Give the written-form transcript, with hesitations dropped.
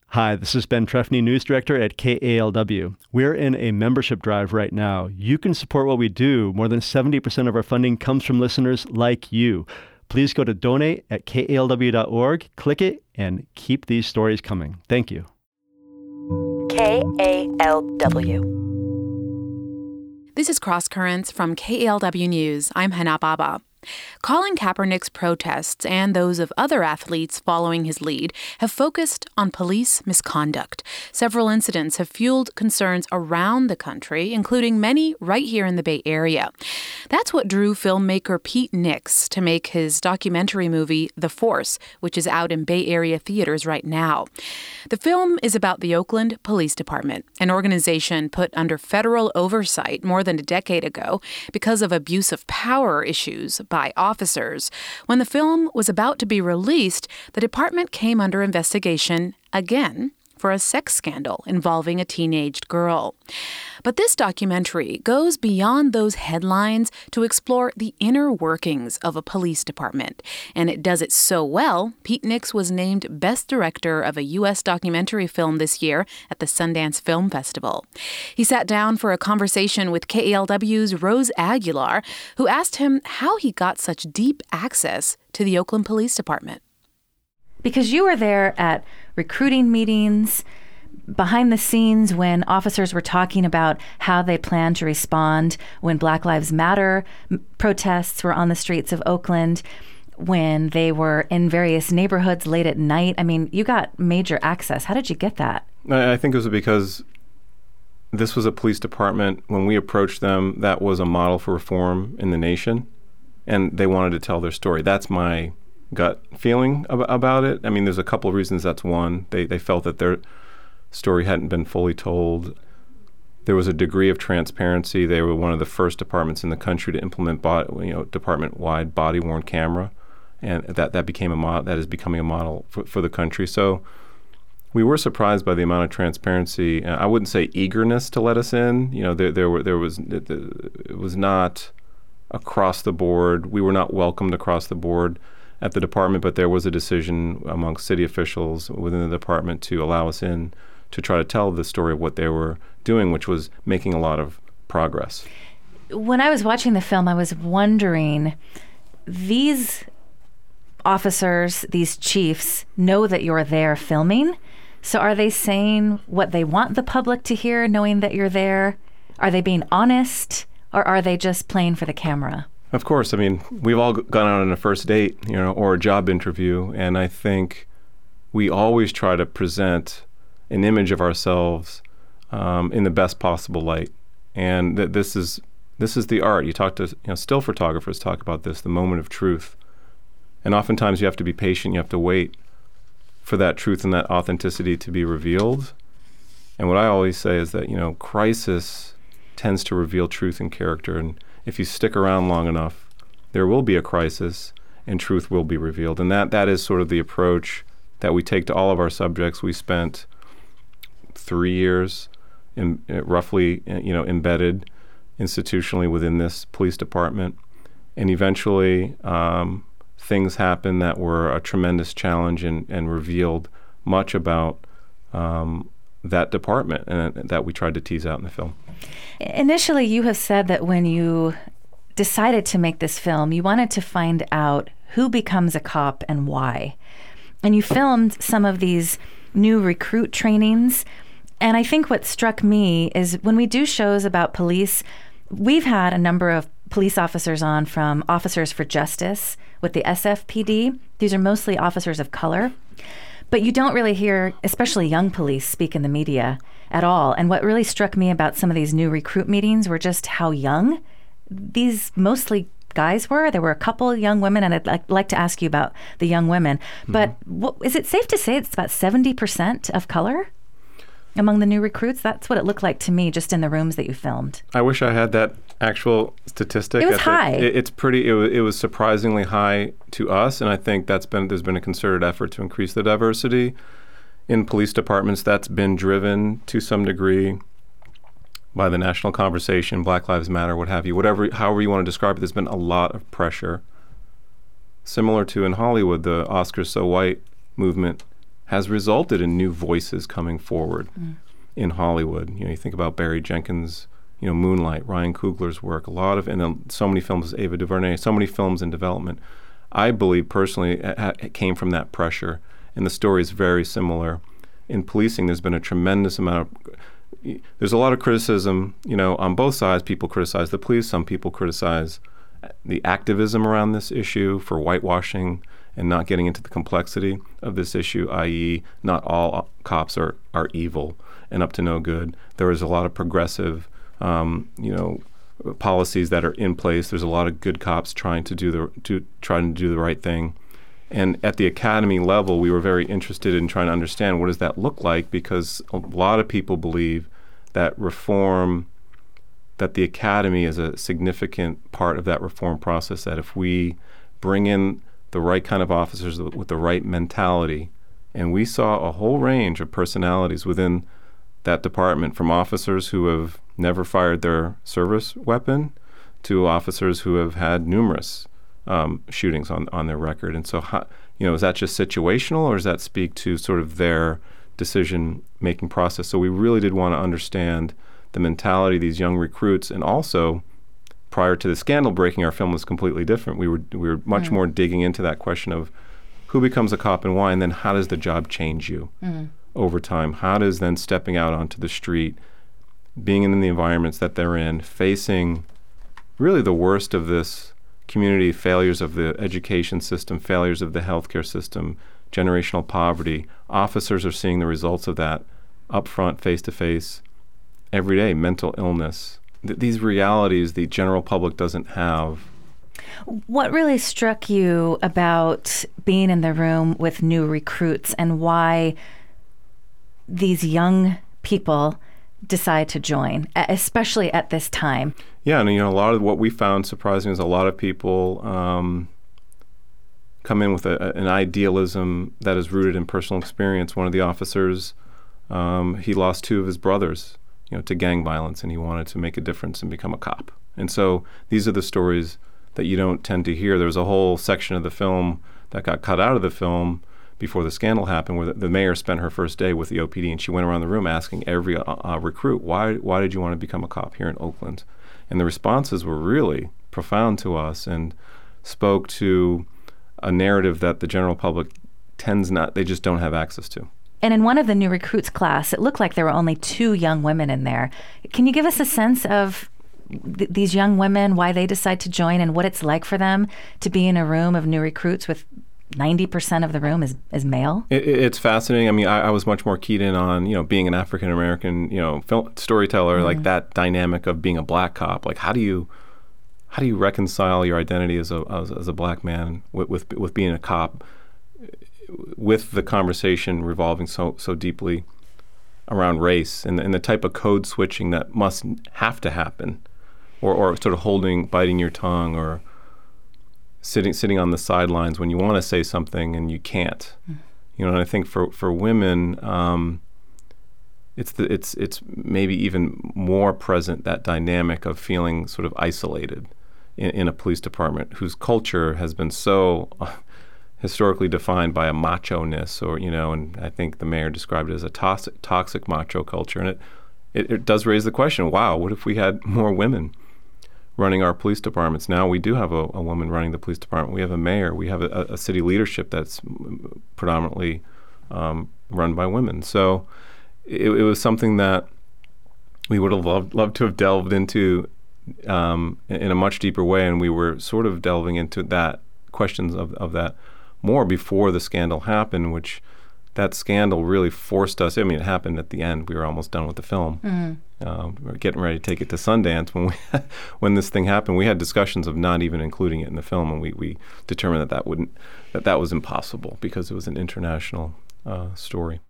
Hi, this is Ben Trefny, News Director at KALW. We're in a membership drive right now. You can support what we do. More than 70% of our funding comes from listeners like you. Please go to donate at kalw.org, click it, and keep these stories coming. Thank you. KALW. This is Cross Currents from KALW News. I'm Hannah Baba. Colin Kaepernick's protests and those of other athletes following his lead have focused on police misconduct. Several incidents have fueled concerns around the country, including many right here in the Bay Area. That's what drew filmmaker Pete Nix to make his documentary movie The Force, which is out in Bay Area theaters right now. The film is about the Oakland Police Department, an organization put under federal oversight more than a decade ago because of abuse of power issues by officers. When the film was about to be released, the department came under investigation again for a sex scandal involving a teenaged girl. But this documentary goes beyond those headlines to explore the inner workings of a police department. And it does it so well, Pete Nix was named Best Director of a U.S. documentary film this year at the Sundance Film Festival. He sat down for a conversation with KALW's Rose Aguilar, who asked him how he got such deep access to the Oakland Police Department. Because you were there at recruiting meetings, behind the scenes when officers were talking about how they plan to respond when Black Lives Matter protests were on the streets of Oakland, when they were in various neighborhoods late at night. I mean, you got major access. How did you get that? I think it was because this was a police department. When we approached them, that was a model for reform in the nation, and they wanted to tell their story. That's my gut feeling about it. I mean, there's a couple of reasons. That's one. They felt that their story hadn't been fully told. There was a degree of transparency. They were one of the first departments in the country to implement department-wide body-worn camera, and that became a model. That is becoming a model for the country. So we were surprised by the amount of transparency. I wouldn't say eagerness to let us in. You know, it was not across the board. We were not welcomed across the board at the department, but there was a decision amongst city officials within the department to allow us in to try to tell the story of what they were doing, which was making a lot of progress. When I was watching the film, I was wondering, these officers, these chiefs, know that you're there filming. So are they saying what they want the public to hear, knowing that you're there? Are they being honest, or are they just playing for the camera? Of course. I mean, we've all gone out on a first date, or a job interview, and I think we always try to present an image of ourselves in the best possible light. And that this is the art. You talk to still photographers talk about this, the moment of truth. And oftentimes you have to be patient. You have to wait for that truth and that authenticity to be revealed. And what I always say is that crisis tends to reveal truth and character. And if you stick around long enough, there will be a crisis and truth will be revealed. And that is sort of the approach that we take to all of our subjects. We spent 3 years roughly embedded institutionally within this police department. And eventually things happened that were a tremendous challenge and revealed much about that department, and that we tried to tease out in the film. Initially, you have said that when you decided to make this film, you wanted to find out who becomes a cop and why. And you filmed some of these new recruit trainings. And I think what struck me is when we do shows about police, we've had a number of police officers on from Officers for Justice with the SFPD. These are mostly officers of color. But you don't really hear, especially young police, speak in the media at all. And what really struck me about some of these new recruit meetings were just how young these mostly guys were. There were a couple young women, and I'd like to ask you about the young women. Mm-hmm. But is it safe to say it's about 70% of color among the new recruits? That's what it looked like to me just in the rooms that you filmed. I wish I had that actual statistic. It was high. It was surprisingly high to us, and I think there's been a concerted effort to increase the diversity in police departments. That's been driven to some degree by the national conversation, Black Lives Matter, what have you, however you want to describe it. There's been a lot of pressure. Similar to in Hollywood, the Oscars So White movement has resulted in new voices coming forward in Hollywood. You think about Barry Jenkins, Moonlight, Ryan Coogler's work, and then so many films, Ava DuVernay, so many films in development. I believe personally it came from that pressure, and the story is very similar. In policing, there's been a tremendous amount of, there's a lot of criticism, on both sides. People criticize the police, some people criticize the activism around this issue for whitewashing and not getting into the complexity of this issue, i.e. not all cops are evil and up to no good. There is a lot of progressive policies that are in place. There's a lot of good cops trying to do the right thing. And at the academy level, we were very interested in trying to understand what does that look like, because a lot of people believe that the academy is a significant part of that reform process, that if we bring in the right kind of officers with the right mentality, and we saw a whole range of personalities within that department, from officers who have never fired their service weapon to officers who have had numerous shootings on their record. And so, is that just situational, or does that speak to sort of their decision-making process? So we really did want to understand the mentality of these young recruits. And also, prior to the scandal breaking, our film was completely different. We were much more digging into that question of who becomes a cop and why, and then how does the job change you over time? How does then stepping out onto the street, being in the environments that they're in, facing really the worst of this community, failures of the education system, failures of the healthcare system, generational poverty. Officers are seeing the results of that up front, face-to-face, every day, mental illness. These realities the general public doesn't have. What really struck you about being in the room with new recruits, and why these young people decide to join, especially at this time? Yeah, and a lot of what we found surprising is a lot of people come in with an idealism that is rooted in personal experience. One of the officers, he lost 2 of his brothers, to gang violence, and he wanted to make a difference and become a cop. And so these are the stories that you don't tend to hear. There's a whole section of the film that got cut out of the film before the scandal happened, where the mayor spent her first day with the OPD, and she went around the room asking every recruit, why did you want to become a cop here in Oakland? And the responses were really profound to us and spoke to a narrative that the general public they just don't have access to. And in one of the new recruits class, it looked like there were only 2 young women in there. Can you give us a sense of these young women, why they decide to join, and what it's like for them to be in a room of new recruits with 90% of the room is male? It's fascinating. I mean, I was much more keyed in on, being an African-American, film storyteller, like that dynamic of being a black cop. Like, how do you reconcile your identity as a black man with being a cop, with the conversation revolving so deeply around race and the type of code switching that must have to happen, or sort of biting your tongue, or sitting on the sidelines when you want to say something and you can't. And I think for women, it's maybe even more present, that dynamic of feeling sort of isolated in a police department whose culture has been so historically defined by a macho-ness, and I think the mayor described it as a toxic macho culture. And it does raise the question, wow, what if we had more women running our police departments? Now we do have a woman running the police department. We have a mayor. We have a city leadership that's predominantly run by women. So it was something that we would have loved to have delved into in a much deeper way, and we were sort of delving into that questions of that more before the scandal happened, which that scandal really forced us. I mean, it happened at the end. We were almost done with the film. We were getting ready to take it to Sundance when this thing happened. We had discussions of not even including it in the film, and we determined that was impossible because it was an international story.